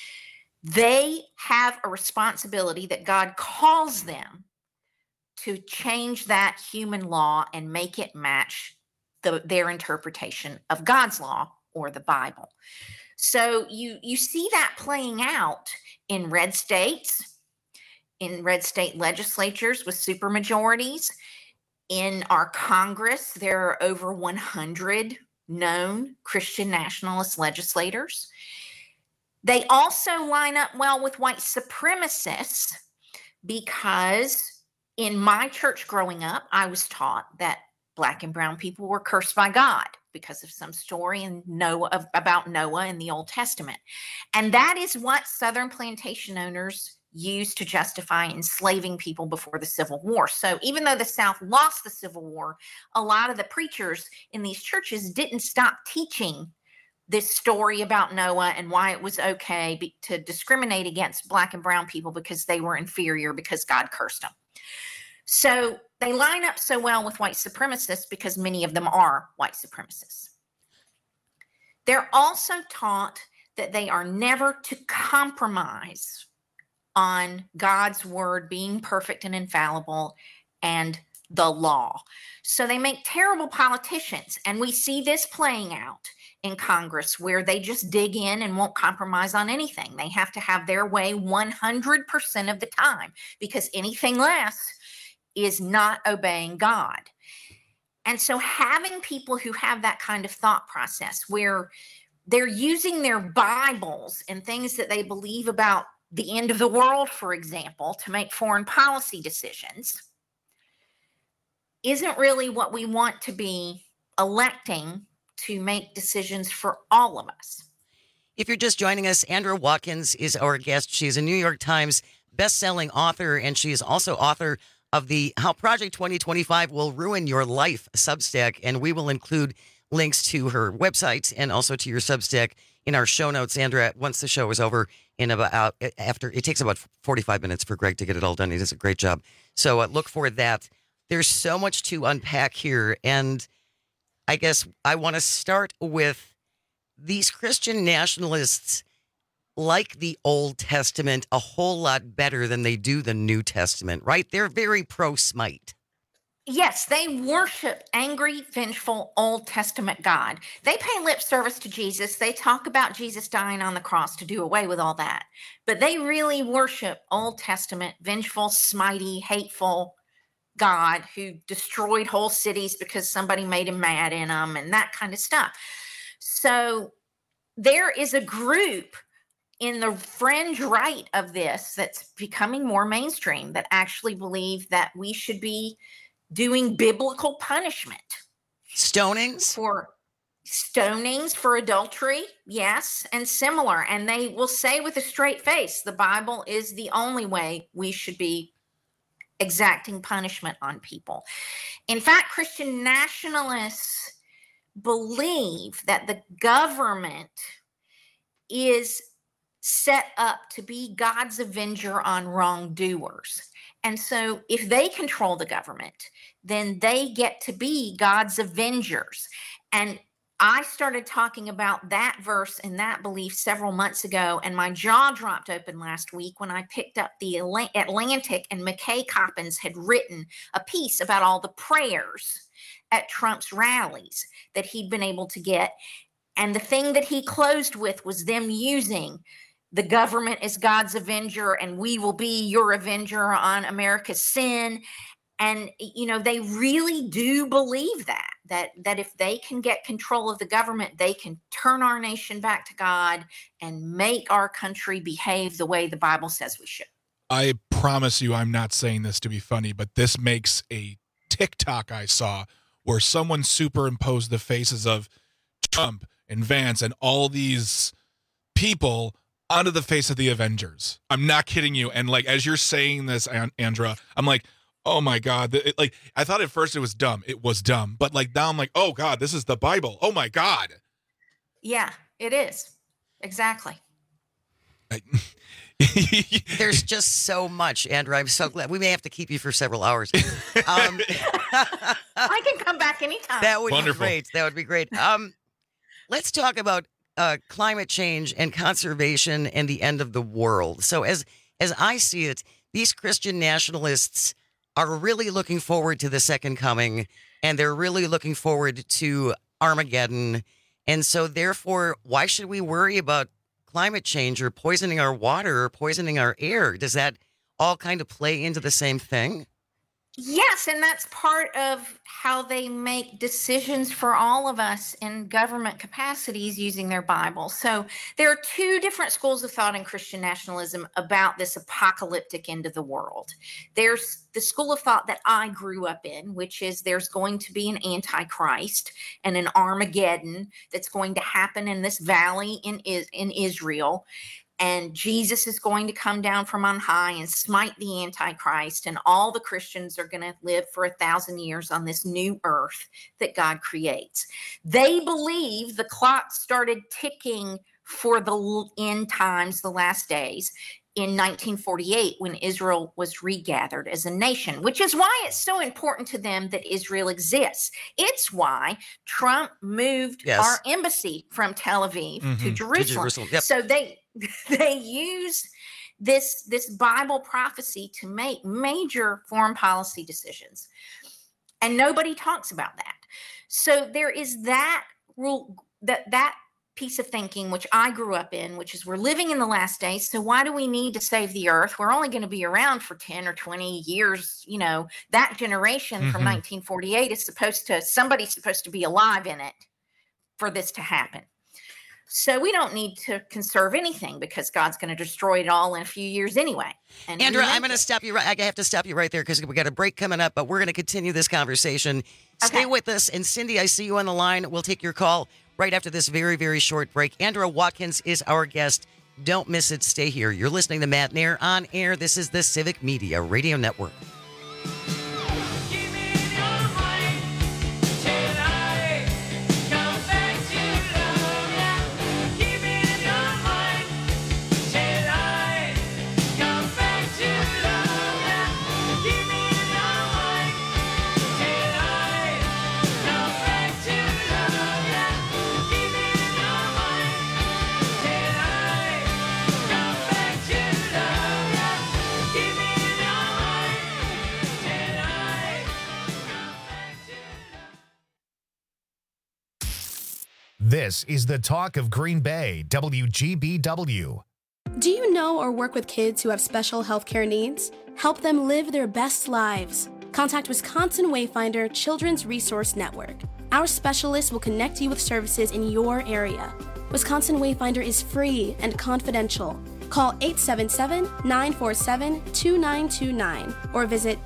They have a responsibility that God calls them to change that human law and make it match their interpretation of God's law or the Bible. So you see that playing out in red states, in red state legislatures with supermajorities. In our Congress, there are over 100 known Christian nationalist legislators. They also line up well with white supremacists because in my church growing up, I was taught that Black and brown people were cursed by God because of some story about Noah in the Old Testament. And that is what Southern plantation owners used to justify enslaving people before the Civil War. So even though the South lost the Civil War, a lot of the preachers in these churches didn't stop teaching this story about Noah and why it was okay to discriminate against Black and brown people because they were inferior because God cursed them. So they line up so well with white supremacists because many of them are white supremacists. They're also taught that they are never to compromise on God's word being perfect and infallible and the law. So they make terrible politicians. And we see this playing out in Congress where they just dig in and won't compromise on anything. They have to have their way 100% of the time because anything less is not obeying God. And so having people who have that kind of thought process where they're using their Bibles and things that they believe about the end of the world, for example, to make foreign policy decisions isn't really what we want to be electing to make decisions for all of us. If you're just joining us, Andrea Watkins is our guest. She's a New York Times best-selling author, and she is also author of the How Project 2025 Will Ruin Your Life Substack, and we will include links to her website and also to your Substack in our show notes. Andrea, once the show is over, it takes about 45 minutes for Greg to get it all done. He does a great job. So look for that. There's so much to unpack here. And I guess I want to start with these Christian nationalists like the Old Testament a whole lot better than they do the New Testament, right? They're very pro-smite. Yes, they worship angry, vengeful Old Testament God. They pay lip service to Jesus. They talk about Jesus dying on the cross to do away with all that. But they really worship Old Testament, vengeful, smitey, hateful God who destroyed whole cities because somebody made him mad in them and that kind of stuff. So there is a group in the fringe right of this that's becoming more mainstream that actually believe that we should be doing biblical punishment. Stonings? For adultery, yes, and similar. And they will say with a straight face, the Bible is the only way we should be exacting punishment on people. In fact, Christian nationalists believe that the government is set up to be God's avenger on wrongdoers. And so if they control the government, then they get to be God's avengers. And I started talking about that verse and that belief several months ago, and my jaw dropped open last week when I picked up the Atlantic, and McKay Coppins had written a piece about all the prayers at Trump's rallies that he'd been able to get. And the thing that he closed with was them using the government is God's avenger, and we will be your avenger on America's sin. And, they really do believe that if they can get control of the government, they can turn our nation back to God and make our country behave the way the Bible says we should. I promise you I'm not saying this to be funny, but this makes a TikTok I saw where someone superimposed the faces of Trump and Vance and all these people onto the face of the Avengers. I'm not kidding you. And as you're saying this, Andra, I'm like, oh my God. I thought at first it was dumb. It was dumb. But now I'm like, oh God, this is the Bible. Oh my God. Yeah, it is. Exactly. There's just so much, Andra. I'm so glad. We may have to keep you for several hours. I can come back anytime. That would Wonderful. be great. That would be great. Let's talk about climate change and conservation and the end of the world. So as I see it, these Christian nationalists are really looking forward to the second coming, and they're really looking forward to Armageddon. And so therefore, why should we worry about climate change or poisoning our water or poisoning our air? Does that all kind of play into the same thing? Yes, and that's part of how they make decisions for all of us in government capacities using their Bible. So there are two different schools of thought in Christian nationalism about this apocalyptic end of the world. There's the school of thought that I grew up in, which is there's going to be an Antichrist and an Armageddon that's going to happen in this valley in Israel. And Jesus is going to come down from on high and smite the Antichrist, and all the Christians are going to live for 1,000 years on this new earth that God creates. They believe the clock started ticking for the end times, the last days, in 1948 when Israel was regathered as a nation, which is why it's so important to them that Israel exists. It's why Trump moved our embassy from Tel Aviv to Jerusalem. Yep. So they use this Bible prophecy to make major foreign policy decisions. And nobody talks about that. So there is that rule, that piece of thinking, which I grew up in, which is we're living in the last days. So why do we need to save the earth? We're only going to be around for 10 or 20 years. That generation from 1948 is somebody's supposed to be alive in it for this to happen. So we don't need to conserve anything because God's going to destroy it all in a few years anyway. And Andra, I'm going to stop you I have to stop you right there because we got a break coming up, but we're going to continue this conversation. Okay. Stay with us. And Cindy, I see you on the line. We'll take your call right after this very, very short break. Andra Watkins is our guest. Don't miss it. Stay here. You're listening to Matt Nair on air. This is the Civic Media Radio Network. This is the Talk of Green Bay, WGBW. Do you know or work with kids who have special healthcare needs? Help them live their best lives. Contact Wisconsin Wayfinder Children's Resource Network. Our specialists will connect you with services in your area. Wisconsin Wayfinder is free and confidential. Call 877-947-2929 or visit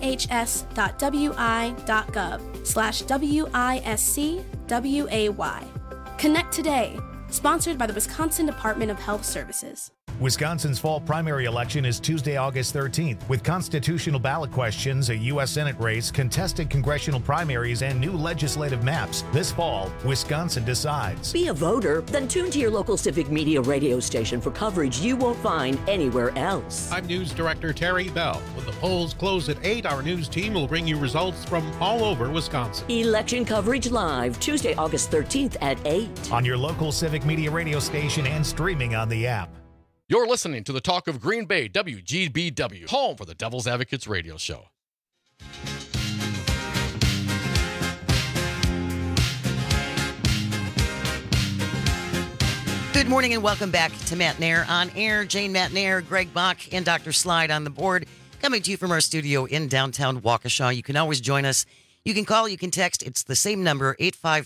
dhs.wi.gov/WISCWAY. Connect today. Sponsored by the Wisconsin Department of Health Services. Wisconsin's fall primary election is Tuesday, August 13th, with constitutional ballot questions, a U.S. Senate race, contested congressional primaries, and new legislative maps. This fall, Wisconsin decides. Be a voter? Then tune to your local Civic Media radio station for coverage you won't find anywhere else. I'm News Director Terry Bell. When the polls close at 8, our news team will bring you results from all over Wisconsin. Election coverage live, Tuesday, August 13th at 8. On your local Civic Media radio station and streaming on the app. You're listening to the Talk of Green Bay, WGBW, home for the Devil's Advocates radio show. Good morning and welcome back to Matt Nair on air. Jane Matt Nair, Greg Bach, and Dr. Slide on the board. Coming to you from our studio in downtown Waukesha. You can always join us. You can call, you can text. It's the same number,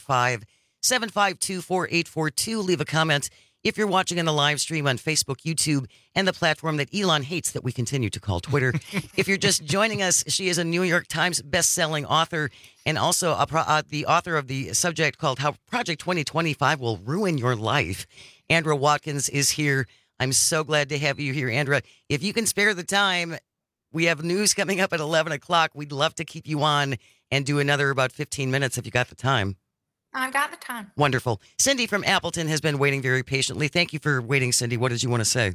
855-752-4842. Leave a comment if you're watching in the live stream on Facebook, YouTube, and the platform that Elon hates that we continue to call Twitter. If you're just joining us, she is a New York Times best-selling author and also the author of the subject called How Project 2025 Will Ruin Your Life. Andra Watkins is here. I'm so glad to have you here, Andra. If you can spare the time, we have news coming up at 11 o'clock. We'd love to keep you on and do another about 15 minutes if you got the time. I've got the time. Wonderful. Cindy from Appleton has been waiting very patiently. Thank you for waiting, Cindy. What did you want to say?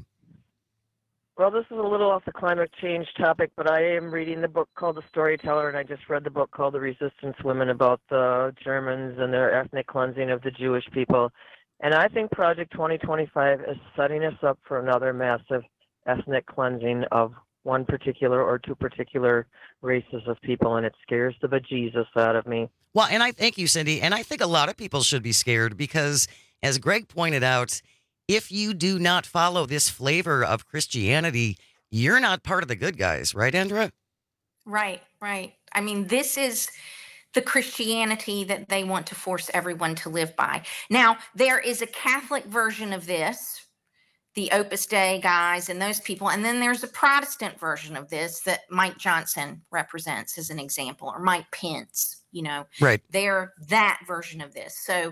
Well, this is a little off the climate change topic, but I am reading the book called The Storyteller, and I just read the book called The Resistance Women about the Germans and their ethnic cleansing of the Jewish people. And I think Project 2025 is setting us up for another massive ethnic cleansing of one particular or two particular races of people, and it scares the bejesus out of me. Well, and I thank you, Cindy. And I think a lot of people should be scared because, as Greg pointed out, if you do not follow this flavor of Christianity, you're not part of the good guys, right, Andra? Right. I mean, this is the Christianity that they want to force everyone to live by. Now, there is a Catholic version of this, the Opus Dei guys and those people. And then there's a Protestant version of this that Mike Johnson represents as an example, or Mike Pence, Right. They're that version of this. So,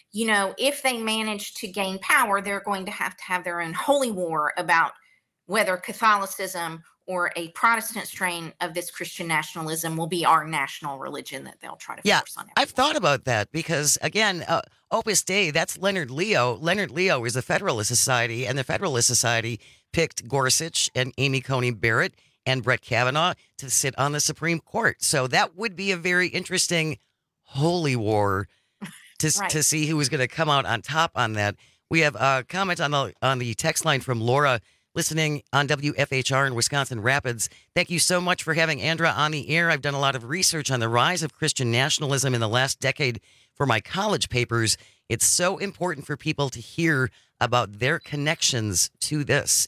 if they manage to gain power, they're going to have their own holy war about whether Catholicism or a Protestant strain of this Christian nationalism will be our national religion that they'll try to force on everyone. I've thought about that because, again, Opus Dei, that's Leonard Leo. Leonard Leo is a Federalist Society, and the Federalist Society picked Gorsuch and Amy Coney Barrett and Brett Kavanaugh to sit on the Supreme Court. So that would be a very interesting holy war to see who was going to come out on top on that. We have a comment on the text line from Laura, listening on WFHR in Wisconsin Rapids. Thank you so much for having Andra on the air. I've done a lot of research on the rise of Christian nationalism in the last decade for my college papers. It's so important for people to hear about their connections to this.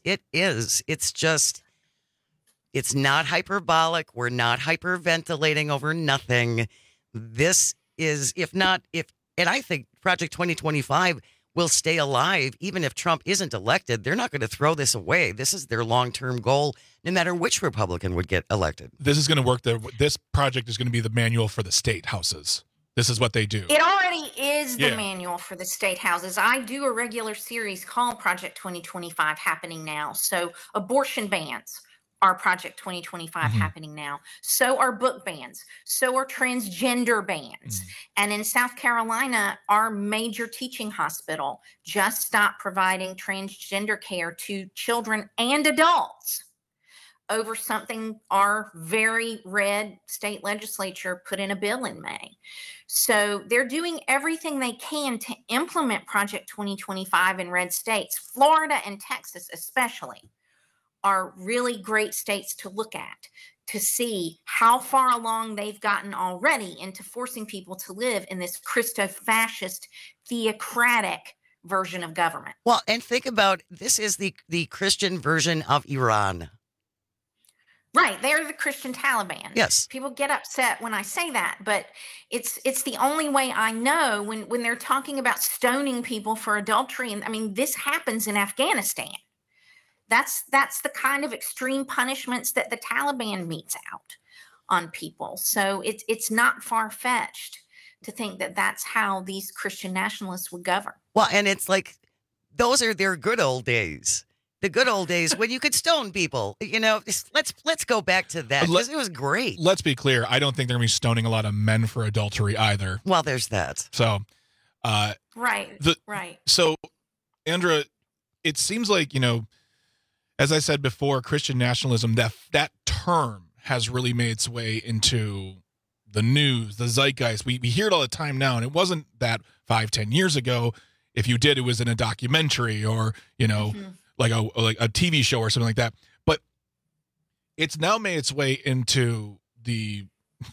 It's not hyperbolic. We're not hyperventilating over nothing. This is, and I think Project 2025 will stay alive even if Trump isn't elected. They're not going to throw this away. This is their long-term goal, no matter which Republican would get elected. This is going to work. This project is going to be the manual for the state houses. This is what they do. It already is the manual for the state houses. I do a regular series called Project 2025 happening now. So abortion bans are Project 2025 happening now. So are book bans. So are transgender bans. And in South Carolina, our major teaching hospital just stopped providing transgender care to children and adults over something our very red state legislature put in a bill in May. So they're doing everything they can to implement Project 2025 in red states. Florida and Texas especially are really great states to look at to see how far along they've gotten already into forcing people to live in this Christo-fascist, theocratic version of government. Well, and think about, this is the Christian version of Iran. Right, they're the Christian Taliban. Yes. People get upset when I say that, but it's the only way I know when they're talking about stoning people for adultery. And I mean, this happens in Afghanistan. That's the kind of extreme punishments that the Taliban metes out on people. So it's not far-fetched to think that that's how these Christian nationalists would govern. Well, and it's like those are their good old days. The good old days when you could stone people. You know, let's go back to that because it was great. Let's be clear. I don't think they're going to be stoning a lot of men for adultery either. Well, there's that. So, right. So, Andra, it seems like, you know, as I said before, Christian nationalism, that term has really made its way into the news, the zeitgeist. We hear it all the time now, and it wasn't that 5-10 years ago. If you did, it was in a documentary or, you know, like a TV show or something like that. But it's now made its way into the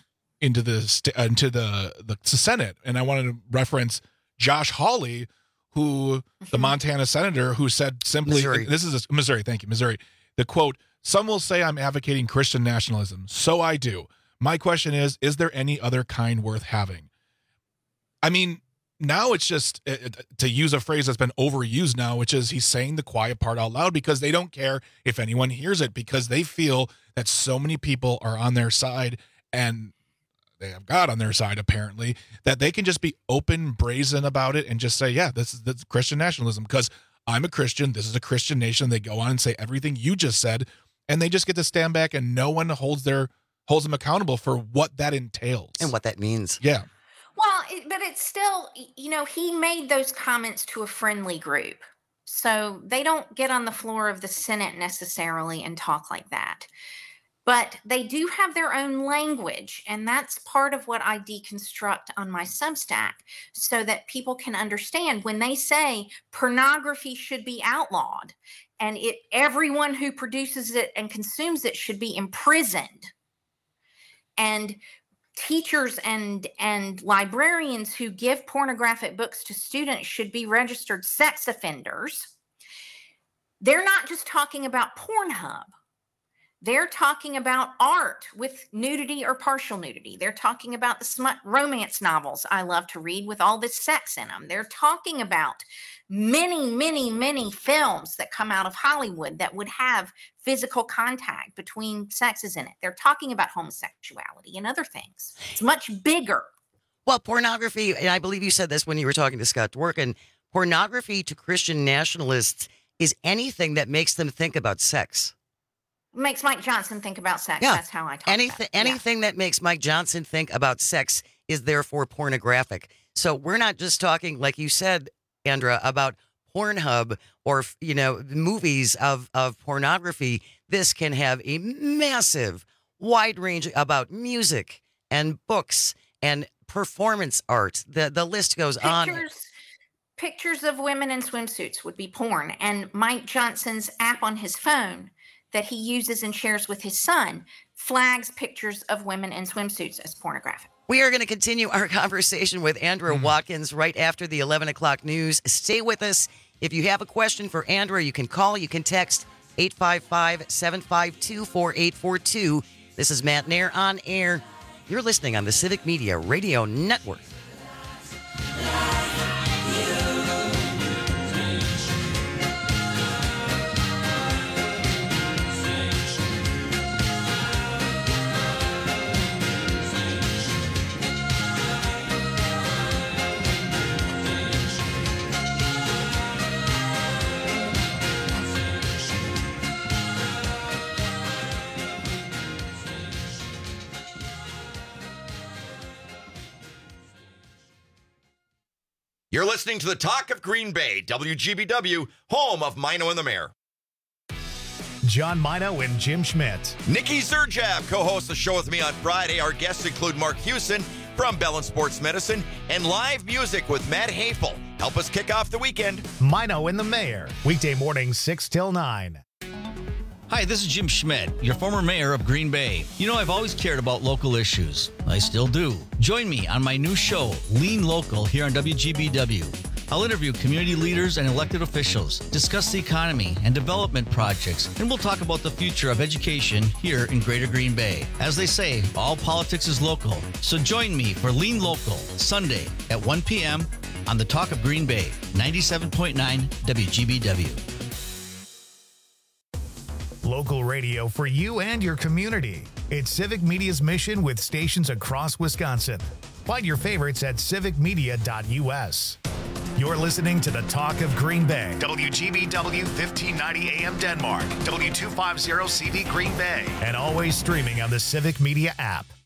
Senate. And I wanted to reference Josh Hawley, who the Montana senator, who said simply, Missouri. this is Missouri. Thank you, Missouri. The quote, "Some will say I'm advocating Christian nationalism. So I do. My question is there any other kind worth having?" I mean, now it's just, to use a phrase that's been overused now, which is he's saying the quiet part out loud because they don't care if anyone hears it, because they feel that so many people are on their side and they have God on their side, apparently, that they can just be open, brazen about it and just say, yeah, that's Christian nationalism because I'm a Christian. This is a Christian nation. They go on and say everything you just said, and they just get to stand back and no one holds them accountable for what that entails. And what that means. Yeah. Well, but it's still, you know, he made those comments to a friendly group. So they don't get on the floor of the Senate necessarily and talk like that. But they do have their own language. And that's part of what I deconstruct on my Substack so that people can understand when they say pornography should be outlawed and everyone who produces it and consumes it should be imprisoned. And teachers and librarians who give pornographic books to students should be registered sex offenders. They're not just talking about Pornhub. They're talking about art with nudity or partial nudity. They're talking about the smut romance novels I love to read with all this sex in them. They're talking about many, many, many films that come out of Hollywood that would have physical contact between sexes in it. They're talking about homosexuality and other things. It's much bigger. Well, pornography, and I believe you said this when you were talking to Scott Dworkin, pornography to Christian nationalists is anything that makes them think about sex. Makes Mike Johnson think about sex. Yeah. That's how I talk Anything that makes Mike Johnson think about sex is therefore pornographic. So we're not just talking, like you said, Andra, about Pornhub or, you know, movies of pornography. This can have a massive, wide range about music and books and performance art. The list goes on. Pictures of women in swimsuits would be porn. And Mike Johnson's app on his phone that he uses and shares with his son flags pictures of women in swimsuits as pornographic. We are going to continue our conversation with Andra Watkins right after the 11 o'clock news. Stay with us. If you have a question for Andra, you can call, you can text 855-752-4842. This is Matt Nair on air. You're listening on the Civic Media Radio Network. You're listening to the Talk of Green Bay, WGBW, home of Mino and the Mayor. John Mino and Jim Schmidt. Nikki Zerjab co-hosts the show with me on Friday. Our guests include Mark Hewson from Bell & Sports Medicine and live music with Matt Hafel. Help us kick off the weekend. Mino and the Mayor, weekday mornings 6 till 9. Hi, this is Jim Schmidt, your former mayor of Green Bay. You know, I've always cared about local issues. I still do. Join me on my new show, Lean Local, here on WGBW. I'll interview community leaders and elected officials, discuss the economy and development projects, and we'll talk about the future of education here in Greater Green Bay. As they say, all politics is local. So join me for Lean Local, Sunday at 1 p.m. on the Talk of Green Bay, 97.9 WGBW. Local radio for you and your community. It's Civic Media's mission with stations across Wisconsin. Find your favorites at civicmedia.us. You're listening to the Talk of Green Bay. WGBW 1590 AM Denmark. W250 CV Green Bay. And always streaming on the Civic Media app.